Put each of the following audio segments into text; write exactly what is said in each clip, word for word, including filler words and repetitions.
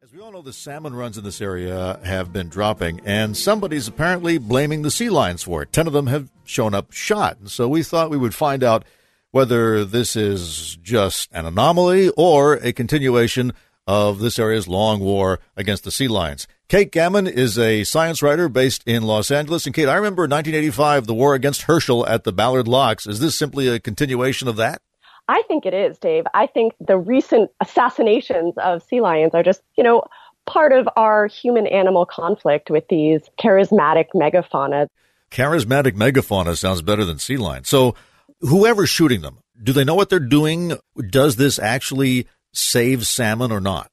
As we all know, the salmon runs in this area have been dropping, and somebody's apparently blaming the sea lions for it. Ten of them have shown up shot, and so we thought we would find out whether this is just an anomaly or a continuation of this area's long war against the sea lions. Kate Gammon is a science writer based in Los Angeles. And Kate, I remember in nineteen eighty-five, the war against Herschel at the Ballard Locks. Is this simply a continuation of that? I think it is, Dave. I think the recent assassinations of sea lions are just, you know, part of our human-animal conflict with these charismatic megafauna. Charismatic megafauna sounds better than sea lions. So whoever's shooting them, do they know what they're doing? Does this actually save salmon or not?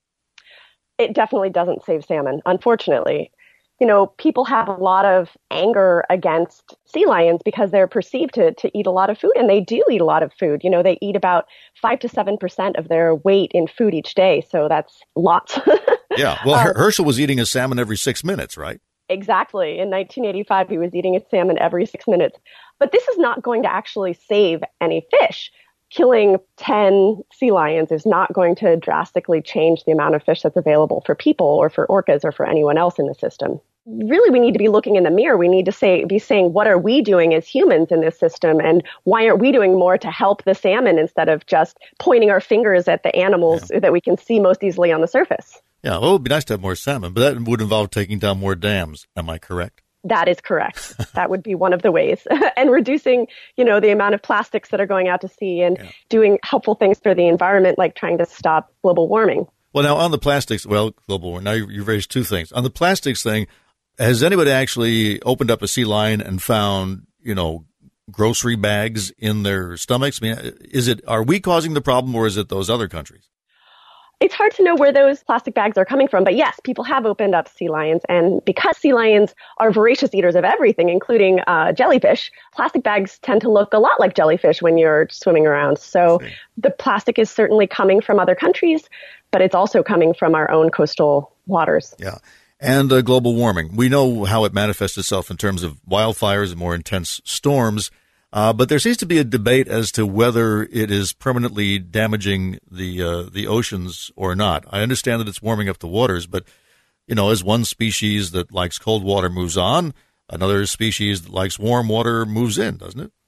It definitely doesn't save salmon, unfortunately. You know, people have a lot of anger against sea lions because they're perceived to, to eat a lot of food, and they do eat a lot of food. You know, they eat about five to seven percent of their weight in food each day, so that's lots. Yeah, well, um, Herschel was eating a salmon every six minutes, right? Exactly. In nineteen eighty-five, he was eating a salmon every six minutes. But this is not going to actually save any fish. Killing ten sea lions is not going to drastically change the amount of fish that's available for people or for orcas or for anyone else in the system. Really, we need to be looking in the mirror. We need to say, be saying, what are we doing as humans in this system? And why aren't we doing more to help the salmon instead of just pointing our fingers at the animals yeah. that we can see most easily on the surface? Yeah, well, it would be nice to have more salmon, but that would involve taking down more dams. Am I correct? That is correct. That would be one of the ways. And reducing, you know, the amount of plastics that are going out to sea and yeah. doing helpful things for the environment, like trying to stop global warming. Well, now on the plastics, well, global warming, now you, you raised two things. On the plastics thing, has anybody actually opened up a sea lion and found, you know, grocery bags in their stomachs? I mean, is it, are we causing the problem or is it those other countries? It's hard to know where those plastic bags are coming from, but yes, people have opened up sea lions. And because sea lions are voracious eaters of everything, including uh, jellyfish, plastic bags tend to look a lot like jellyfish when you're swimming around. So the plastic is certainly coming from other countries, but it's also coming from our own coastal waters. Yeah. And uh, global warming. We know how it manifests itself in terms of wildfires and more intense storms. Uh, but there seems to be a debate as to whether it is permanently damaging the uh, the oceans or not. I understand that it's warming up the waters, but, you know, as one species that likes cold water moves on, another species that likes warm water moves in, doesn't it?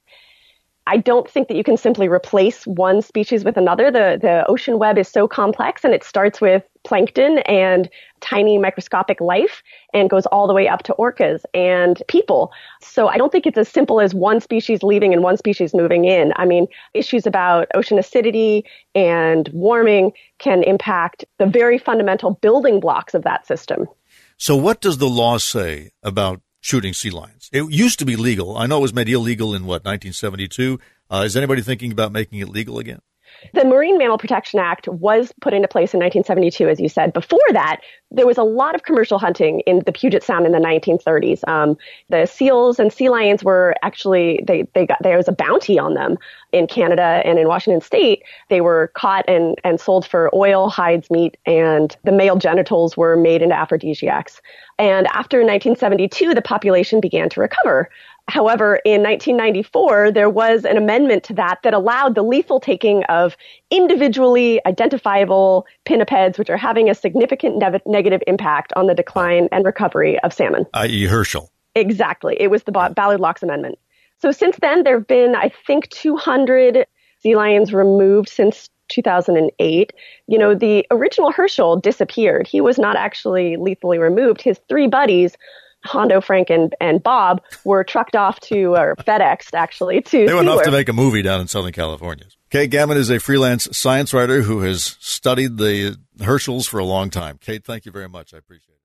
I don't think that you can simply replace one species with another. The the ocean web is so complex, and it starts with plankton and tiny microscopic life and goes all the way up to orcas and people. So I don't think it's as simple as one species leaving and one species moving in. I mean, issues about ocean acidity and warming can impact the very fundamental building blocks of that system. So what does the law say about shooting sea lions? It used to be legal. I know it was made illegal in, what, nineteen seventy-two. Uh, is anybody thinking about making it legal again? The Marine Mammal Protection Act was put into place in nineteen seventy-two, as you said. Before that, there was a lot of commercial hunting in the Puget Sound in the nineteen thirties. Um, the seals and sea lions were actually, they, they got, there was a bounty on them in Canada and in Washington State. They were caught and, and sold for oil, hides, meat, and the male genitals were made into aphrodisiacs. And after nineteen seventy-two, the population began to recover. However, in nineteen ninety-four, there was an amendment to that that allowed the lethal taking of individually identifiable pinnipeds, which are having a significant ne- negative impact on the decline and recovery of salmon. that is. Herschel. Exactly. It was the ba- Ballard Locks Amendment. So since then, there have been, I think, two hundred sea lions removed since two thousand eight. You know, the original Herschel disappeared. He was not actually lethally removed. His three buddies, Hondo, Frank, and, and Bob, were trucked off to, or FedExed actually, to They went off SeaWorld. to make a movie down in Southern California. Kate Gammon is a freelance science writer who has studied the Herschels for a long time. Kate, thank you very much. I appreciate it.